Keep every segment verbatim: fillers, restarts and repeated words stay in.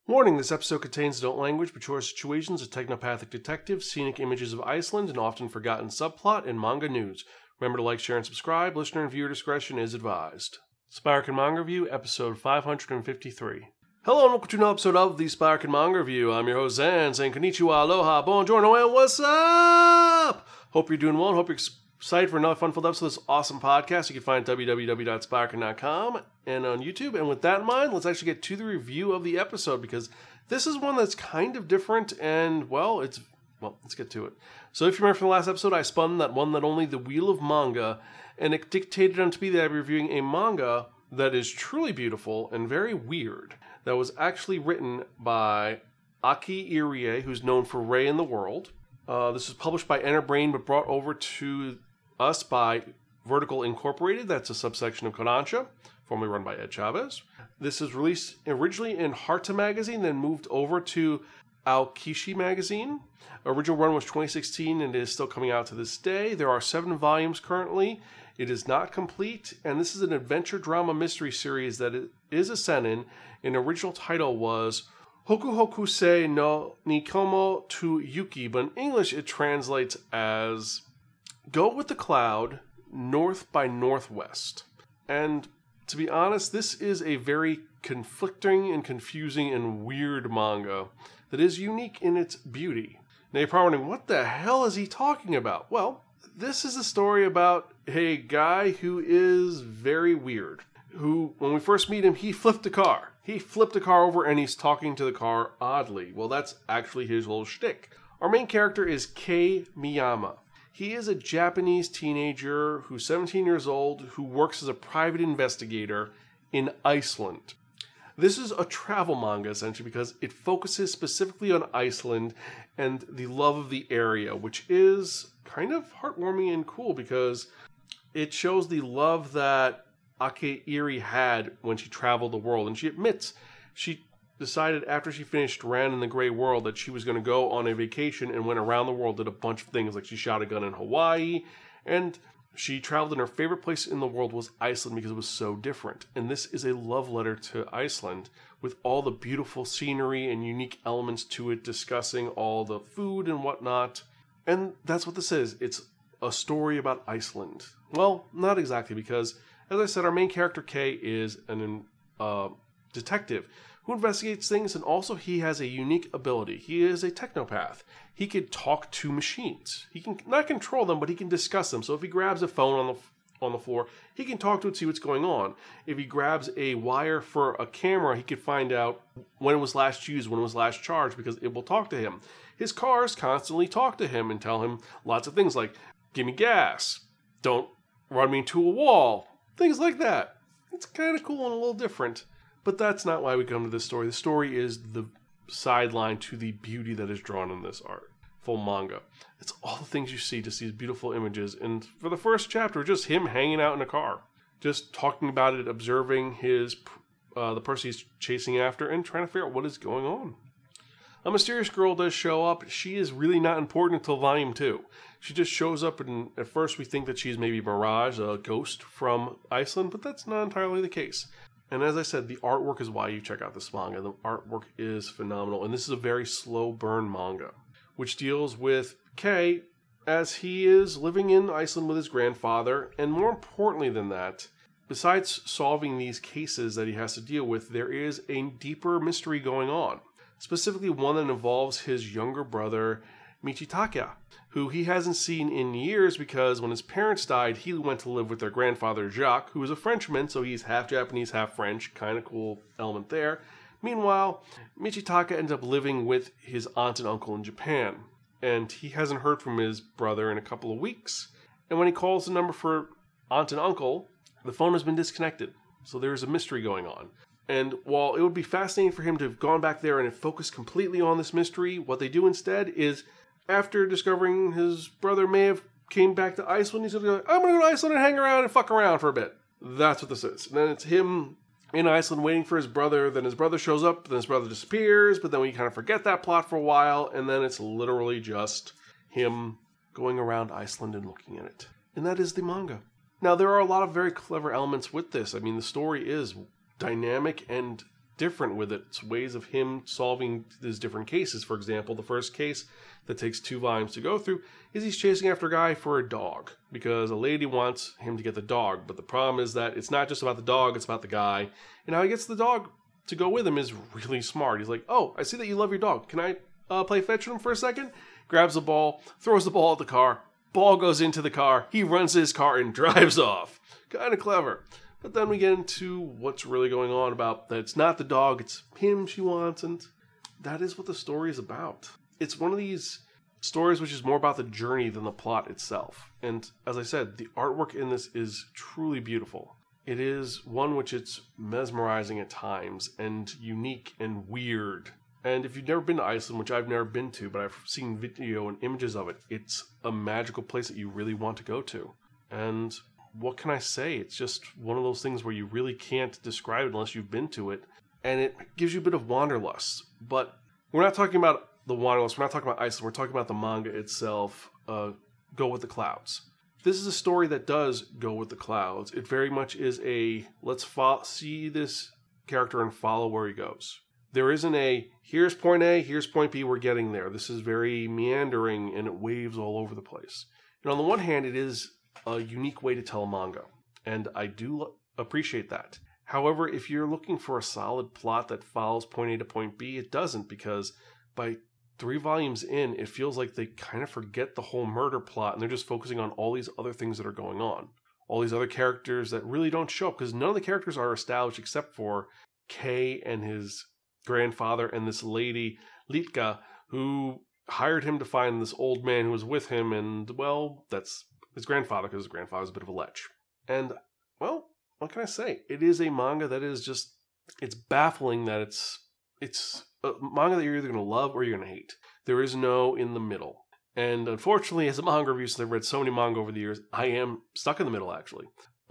Warning, this episode contains adult language, mature situations, a technopathic detective, scenic images of Iceland, and often forgotten subplot and manga news. Remember to like, share, and subscribe. Listener and viewer discretion is advised. Spiraken Manga Review, episode five hundred fifty-three. Hello and welcome to another episode of the Spiraken Manga Review. I'm your host Zan, saying konnichiwa, aloha, buongiorno, and what's up? Hope you're doing well and hope you're excited for another fun-filled episode of this awesome podcast. You can find w w w dot spiraken dot com and on YouTube. And with that in mind, let's actually get to the review of the episode because this is one that's kind of different and, well, it's, well, let's get to it. So if you remember from the last episode, I spun that one that only the Wheel of Manga, and it dictated unto me that I'd be reviewing a manga that is truly beautiful and very weird, that was actually written by Aki Irie, who's known for Ray in the World. Uh, this was published by Enterbrain, but brought over to us by Vertical Incorporated. That's a subsection of Kodansha, formerly run by Ed Chavez. This is released originally in Harta magazine, then moved over to Aokishi magazine. Original run was twenty sixteen and it is still coming out to this day. There are seven volumes currently. It is not complete, and this is an adventure drama mystery series that is a seinen. An original title was Hoku Hoku Se no Nikomo to Yuki, but in English it translates as Go with the Cloud, North by Northwest. And to be honest, this is a very conflicting and confusing and weird manga that is unique in its beauty. Now you're probably wondering, what the hell is he talking about? Well, this is a story about a guy who is very weird. Who, when we first meet him, he flipped a car. He flipped a car over and he's talking to the car oddly. Well, that's actually his little shtick. Our main character is Kei Miyama. He is a Japanese teenager who's seventeen years old who works as a private investigator in Iceland. This is a travel manga, essentially, because it focuses specifically on Iceland and the love of the area, which is kind of heartwarming and cool because it shows the love that Aki Irie had when she traveled the world. And she admits she decided after she finished Ran in the Grey World that she was going to go on a vacation and went around the world, did a bunch of things, like she shot a gun in Hawaii, and she traveled, and her favorite place in the world was Iceland because it was so different. And this is a love letter to Iceland with all the beautiful scenery and unique elements to it, discussing all the food and whatnot. And that's what this is. It's a story about Iceland. Well, not exactly, because, as I said, our main character, Kei, is an uh, detective who investigates things, and also he has a unique ability. He is a technopath. He can talk to machines. He can not control them, but he can discuss them. So if he grabs a phone on the on the floor, he can talk to it, see what's going on. If he grabs a wire for a camera, he can find out when it was last used, when it was last charged, because it will talk to him. His cars constantly talk to him and tell him lots of things like, give me gas, don't run me into a wall, things like that. It's kind of cool and a little different. But that's not why we come to this story. The story is the sideline to the beauty that is drawn in this art. Full manga. It's all the things you see, just these beautiful images. And for the first chapter, just him hanging out in a car. Just talking about it, observing his uh, the person he's chasing after, and trying to figure out what is going on. A mysterious girl does show up. She is really not important until volume two. She just shows up, and at first we think that she's maybe Mirage, a ghost from Iceland, but that's not entirely the case. And as I said, the artwork is why you check out this manga. The artwork is phenomenal. And this is a very slow burn manga, which deals with Kei as he is living in Iceland with his grandfather. And more importantly than that, besides solving these cases that he has to deal with, there is a deeper mystery going on. Specifically one that involves his younger brother, Michitaka, who he hasn't seen in years because when his parents died, he went to live with their grandfather, Jacques, who is a Frenchman, so he's half Japanese, half French. Kind of cool element there. Meanwhile, Michitaka ends up living with his aunt and uncle in Japan, and he hasn't heard from his brother in a couple of weeks. And when he calls the number for aunt and uncle, the phone has been disconnected. So there's a mystery going on. And while it would be fascinating for him to have gone back there and focus completely on this mystery, what they do instead is, after discovering his brother may have came back to Iceland, he's going to go, I'm going to go to Iceland and hang around and fuck around for a bit. That's what this is. And then it's him in Iceland waiting for his brother. Then his brother shows up, then his brother disappears, but then we kind of forget that plot for a while, and then it's literally just him going around Iceland and looking at it. And that is the manga. Now, there are a lot of very clever elements with this. I mean, the story is dynamic and different with it. It's ways of him solving these different cases. For example, the first case that takes two volumes to go through is he's chasing after a guy for a dog because a lady wants him to get the dog. But the problem is that it's not just about the dog, it's about the guy. And how he gets the dog to go with him is really smart. He's like, oh, I see that you love your dog. Can I uh, play fetch with him for a second? Grabs the ball, throws the ball at the car. Ball goes into the car. He runs his car and drives off. Kind of clever. But then we get into what's really going on about that it's not the dog, it's him she wants, and that is what the story is about. It's one of these stories which is more about the journey than the plot itself. And as I said, the artwork in this is truly beautiful. It is one which it's mesmerizing at times and unique and weird. And if you've never been to Iceland, which I've never been to, but I've seen video and images of it, it's a magical place that you really want to go to. And what can I say? It's just one of those things where you really can't describe it unless you've been to it. And it gives you a bit of wanderlust. But we're not talking about the wanderlust. We're not talking about Iceland. We're talking about the manga itself, uh, Go With the Clouds. This is a story that does go with the clouds. It very much is a, let's fo- see this character and follow where he goes. There isn't a, here's point A, here's point B, we're getting there. This is very meandering and it waves all over the place. And on the one hand, it is a unique way to tell a manga. And I do appreciate that. However, if you're looking for a solid plot that follows point A to point B, it doesn't, because by three volumes in, it feels like they kind of forget the whole murder plot and they're just focusing on all these other things that are going on. All these other characters that really don't show up, because none of the characters are established except for Kay and his grandfather and this lady, Litka, who hired him to find this old man who was with him, and, well, that's his grandfather, because his grandfather was a bit of a lech. And, well, what can I say? It is a manga that is just, it's baffling that it's, it's a manga that you're either going to love or you're going to hate. There is no in the middle. And unfortunately, as a manga reviewer, since I've read so many manga over the years, I am stuck in the middle, actually.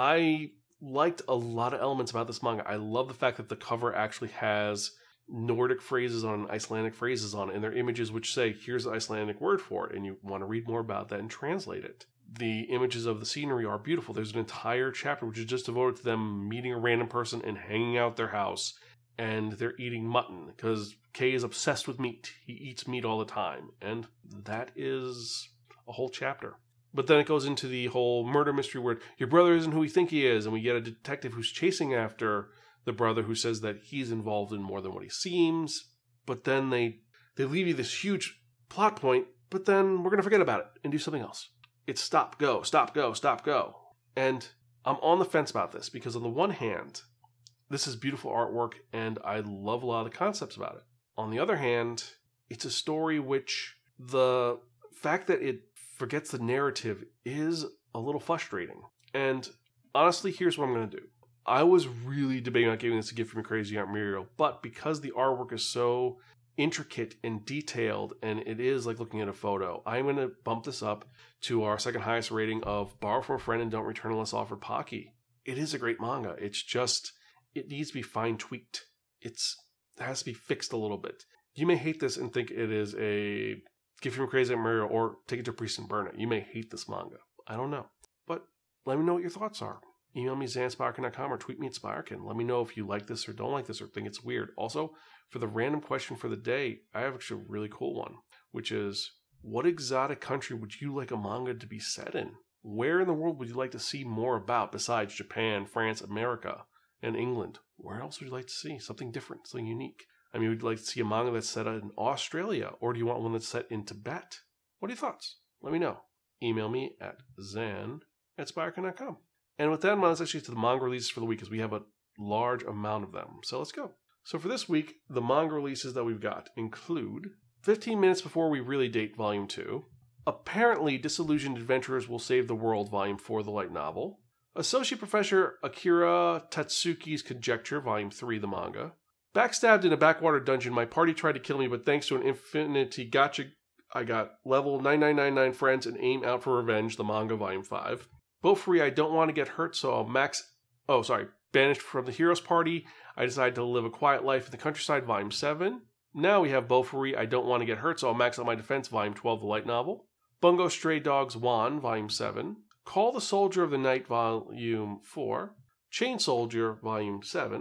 I liked a lot of elements about this manga. I love the fact that the cover actually has Nordic phrases on Icelandic phrases on it, and they're images which say, here's the Icelandic word for it, and you want to read more about that and translate it. The images of the scenery are beautiful. There's an entire chapter which is just devoted to them meeting a random person and hanging out their house, and they're eating mutton, because Kay is obsessed with meat. He eats meat all the time, and that is a whole chapter. But then it goes into the whole murder mystery where your brother isn't who we think he is, and we get a detective who's chasing after the brother who says that he's involved in more than what he seems. But then they, they leave you this huge plot point, but then we're going to forget about it and do something else. It's stop, go, stop, go, stop, go. And I'm on the fence about this, because on the one hand, this is beautiful artwork, and I love a lot of the concepts about it. On the other hand, it's a story which the fact that it forgets the narrative is a little frustrating. And honestly, here's what I'm going to do. I was really debating on giving this a gift from Crazy Aunt Muriel, but because the artwork is so intricate and detailed, and it is like looking at a photo, I'm going to bump this up to our second highest rating of Borrow from a Friend and Don't Return Unless Offered Pocky. It is a great manga. It's just, it needs to be fine-tweaked. It's, it has to be fixed a little bit. You may hate this and think it is a gift from Crazy Aunt Muriel, or take it to a priest and burn it. You may hate this manga. I don't know. But let me know what your thoughts are. Email me zan at spirekin dot com or tweet me at spirekin. Let me know if you like this or don't like this or think it's weird. Also, for the random question for the day, I have actually a really cool one, which is, what exotic country would you like a manga to be set in? Where in the world would you like to see more about besides Japan, France, America, and England? Where else would you like to see something different, something unique? I mean, would you like to see a manga that's set in Australia, or do you want one that's set in Tibet? What are your thoughts? Let me know. Email me at zan at spirekin dot com. And with that in mind, let's actually get to the manga releases for the week, because we have a large amount of them. So let's go. So for this week, the manga releases that we've got include fifteen Minutes Before We Really Date Volume two, Apparently Disillusioned Adventurers Will Save the World Volume four, the light novel, Associate Professor Akira Tatsuki's Conjecture Volume three, the manga, Backstabbed in a Backwater Dungeon, My Party Tried to Kill Me, but thanks to an Infinity Gotcha, I got level nine nine nine nine friends and aim out for revenge, the manga Volume five, Bofuri, I Don't Want to Get Hurt, so I'll max... Oh, sorry. Banished from the Hero's Party, I Decided to Live a Quiet Life in the Countryside, Volume seven. Now we have Bofuri, I Don't Want to Get Hurt, so I'll max out my defense, Volume twelve, the light novel. Bungo Stray Dogs Wan, Volume seven. Call the Soldier of the Night, Volume four. Chain Soldier, Volume seven.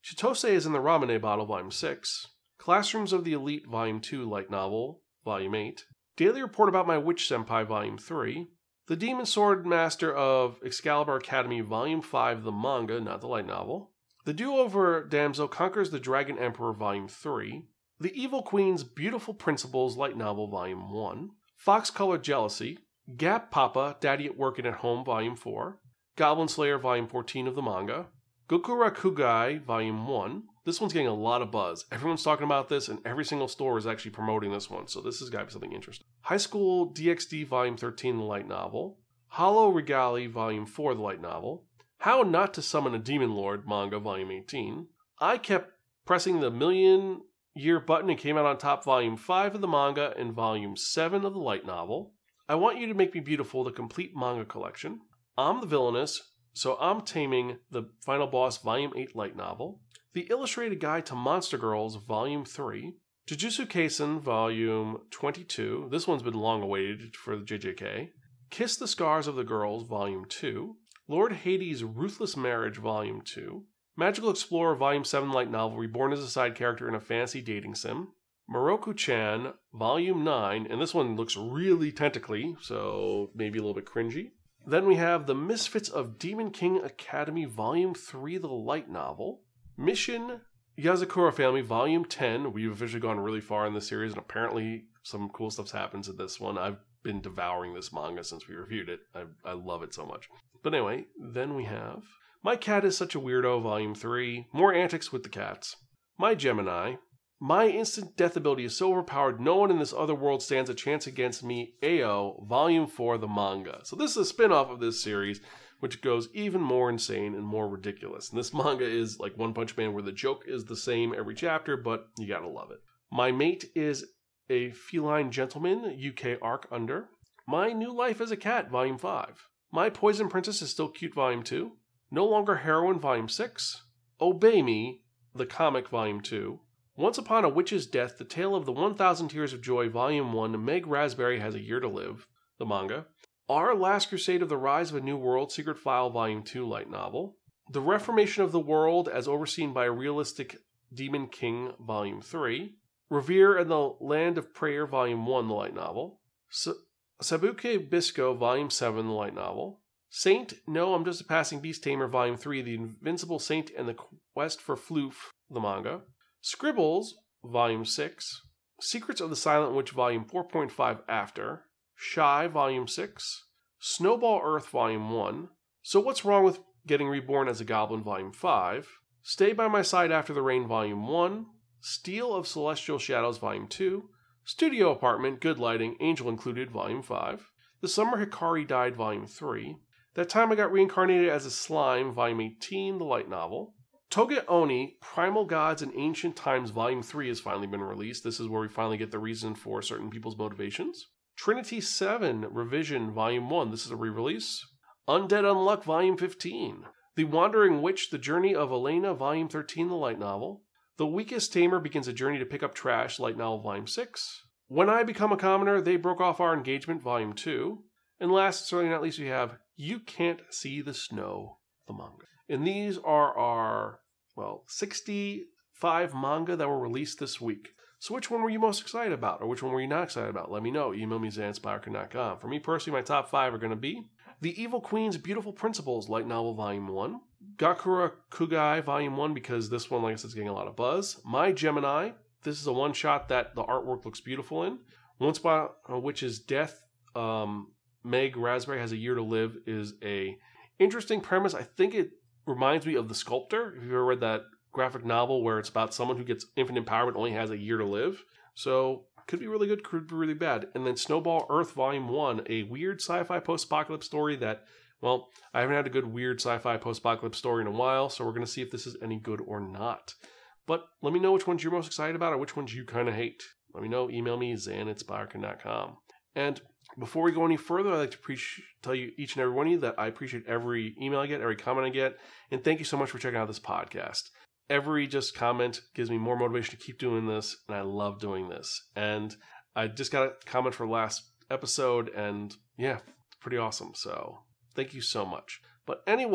Chitose is in the Ramune Bottle, Volume six. Classrooms of the Elite, Volume two, light novel, Volume eight. Daily Report About My Witch Senpai, Volume three. The Demon Sword Master of Excalibur Academy, Volume five, the manga, not the light novel. The Do-Over Damsel Conquers the Dragon Emperor, Volume three. The Evil Queen's Beautiful Principles, light novel, Volume one. Fox Color Jealousy. Gap Papa, Daddy at Work and at Home, Volume four. Goblin Slayer, Volume fourteen of the manga. Gokura Kugai, Volume one. This one's getting a lot of buzz. Everyone's talking about this, and every single store is actually promoting this one, so this has got to be something interesting. High School D X D, Volume thirteen, the light novel. Hollow Regali, Volume four, the light novel. How Not to Summon a Demon Lord, manga, Volume eighteen. I kept pressing the million year button and came out on top, Volume five of the manga and Volume seven of the light novel. I Want You to Make Me Beautiful, the complete manga collection. I'm the Villainous, So I'm Taming the Final Boss, Volume eight light novel. The Illustrated Guide to Monster Girls, Volume three. Jujutsu Kaisen, Volume twenty-two. This one's been long awaited for the J J K. Kiss the Scars of the Girls, Volume two. Lord Hades' Ruthless Marriage, Volume two. Magical Explorer, Volume seven light novel, reborn as a side character in a fantasy dating sim. Moroku-chan, Volume nine, and this one looks really tentacly, so maybe a little bit cringy. Then we have The Misfits of Demon King Academy, Volume three, the light novel. Mission Yazakura Family, Volume ten. We've officially gone really far in this series, and apparently some cool stuff happens in this one. I've been devouring this manga since we reviewed it. I, I love it so much. But anyway, then we have My Cat is Such a Weirdo, Volume three. More antics with the cats. My Gemini. My instant death ability is so overpowered, no one in this other world stands a chance against me. A O, Volume four, the manga. So this is a spin-off of this series, which goes even more insane and more ridiculous. And this manga is like One Punch Man, where the joke is the same every chapter, but you gotta love it. My Mate is a Feline Gentleman, U K arc under. My New Life as a Cat, Volume five. My Poison Princess is Still Cute, Volume two. No Longer Heroine, Volume six. Obey Me, the comic, Volume two. Once Upon a Witch's Death, The Tale of the one thousand Tears of Joy, Volume one, Meg Raspberry Has a Year to Live, the manga. Our Last Crusade of the Rise of a New World, Secret File, Volume two, light novel. The Reformation of the World as Overseen by a Realistic Demon King, Volume three. Revere and the Land of Prayer, Volume one, the light novel. S- Sabuke Bisco, Volume seven, the light novel. Saint, No, I'm Just a Passing Beast Tamer, Volume three, The Invincible Saint and the Quest for Floof, the manga. Scribbles, Volume six. Secrets of the Silent Witch, Volume four point five after. Shy, Volume six. Snowball Earth, Volume one. So What's Wrong with Getting Reborn as a Goblin, Volume five. Stay by My Side After the Rain, Volume one. Steel of Celestial Shadows, Volume two. Studio Apartment, Good Lighting, Angel Included, Volume five. The Summer Hikari Died, Volume three. That Time I Got Reincarnated as a Slime, Volume eighteen, the light novel. Toge Oni, Primal Gods in Ancient Times, Volume three has finally been released. This is where we finally get the reason for certain people's motivations. Trinity seven, Revision, Volume one. This is a re-release. Undead Unluck, Volume fifteen. The Wandering Witch, The Journey of Elena, Volume thirteen, the light novel. The Weakest Tamer Begins a Journey to Pick Up Trash, light novel, Volume six. When I Become a Commoner, They Broke Off Our Engagement, Volume two. And last, certainly not least, we have You Can't See the Snow, the manga. And these are our, well, sixty-five manga that were released this week. So which one were you most excited about, or which one were you not excited about? Let me know. Email me, zan at spyrokin dot com. For me personally, my top five are going to be The Evil Queen's Beautiful Principles, light novel, Volume one. Gakura Kugai, Volume one, because this one, like I said, is getting a lot of buzz. My Gemini. This is a one-shot that the artwork looks beautiful in. Once Upon a Witch's Death, um, Meg Raspberry Has a Year to Live is a interesting premise. I think it reminds me of The Sculptor. If you've ever read that graphic novel where it's about someone who gets infinite power but only has a year to live. So, could be really good, could be really bad. And then Snowball Earth Volume one, a weird sci-fi post-apocalypse story that, well, I haven't had a good weird sci-fi post-apocalypse story in a while, so we're going to see if this is any good or not. But let me know which ones you're most excited about or which ones you kind of hate. Let me know. Email me, zan at spyrokin dot com. And before we go any further, I'd like to pre- tell you, each and every one of you, that I appreciate every email I get, every comment I get, and thank you so much for checking out this podcast. Every just comment gives me more motivation to keep doing this, and I love doing this. And I just got a comment for last episode, and yeah, pretty awesome. So thank you so much. But anyway,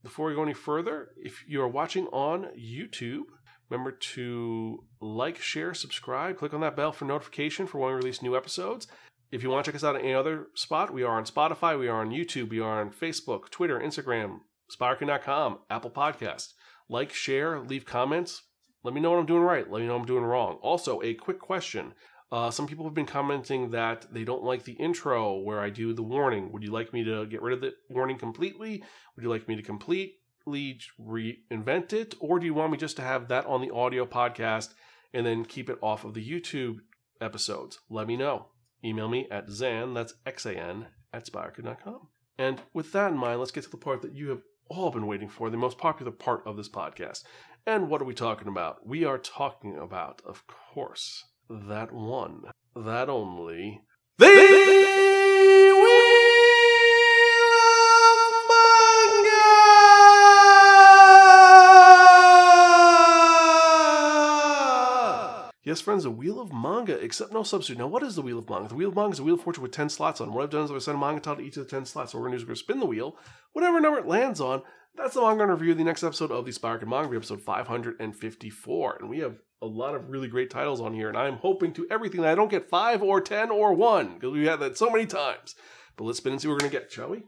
before we go any further, if you are watching on YouTube, remember to like, share, subscribe, click on that bell for notification for when we release new episodes. If you want to check us out at any other spot, we are on Spotify, we are on YouTube, we are on Facebook, Twitter, Instagram, Spirekin dot com, Apple Podcasts. Like, share, leave comments. Let me know what I'm doing right. Let me know what I'm doing wrong. Also, a quick question. Uh, some people have been commenting that they don't like the intro where I do the warning. Would you like me to get rid of the warning completely? Would you like me to completely reinvent it? Or do you want me just to have that on the audio podcast and then keep it off of the YouTube episodes? Let me know. Email me at Xan, that's X A N, at Spirekin dot com. And with that in mind, let's get to the part that you have all been waiting for, the most popular part of this podcast. And what are we talking about? We are talking about, of course, that one, that only, the Wheel of Manga! Yes, friends, the Wheel of Manga, except no substitute. Now, what is the Wheel of Manga? The Wheel of Manga is a Wheel of Fortune with ten slots on. What I've done is I've assigned a manga title to each of the ten slots. So what we're going to do is we're going to spin the wheel. Whatever number it lands on, that's the manga I'm going to review the next episode of the Spirekin Manga, episode five hundred fifty-four. And we have a lot of really great titles on here, and I'm hoping to everything that I don't get five or ten or one, because we've had that so many times. But let's spin and see what we're going to get, shall we?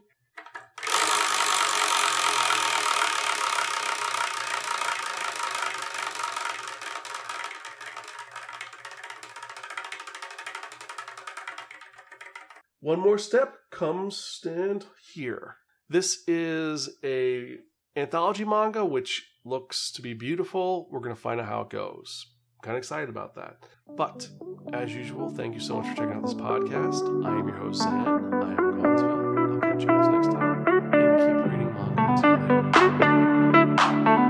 One more step, come stand here. This is a anthology manga, which looks to be beautiful. We're going to find out how it goes. I'm kind of excited about that. But, as usual, thank you so much for checking out this podcast. I am your host, Sam. I am Gonzville. I'll catch you guys next time. And keep reading manga until later.